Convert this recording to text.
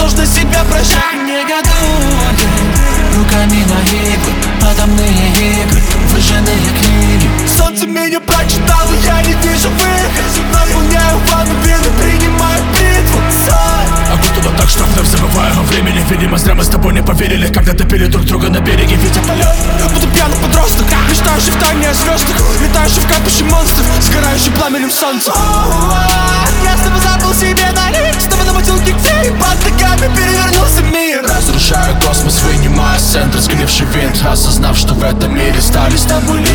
нужно себя прощать. Негодует руками на иглы, атомные игры, выжженные книги. Солнце меня прочитало, я не вижу выход. Наполняю ванну, вены, принимаю битву. Окутано так, что вновь забываю о времени. Видимо, зря мы с тобой не поверили, когда топили друг друга на береге. Ведь я полет, буду пьяный подросток, мечтающий в тайне о звездах, летающий в капище монстров, сгорающий пламенем солнца. Я снова забыл себе налить, снова намутил киктей, под ногами перевернулся мир. Разрушаю космос, вынимая с центра сгнивший винт, осознав, что в этом мире стали с тобой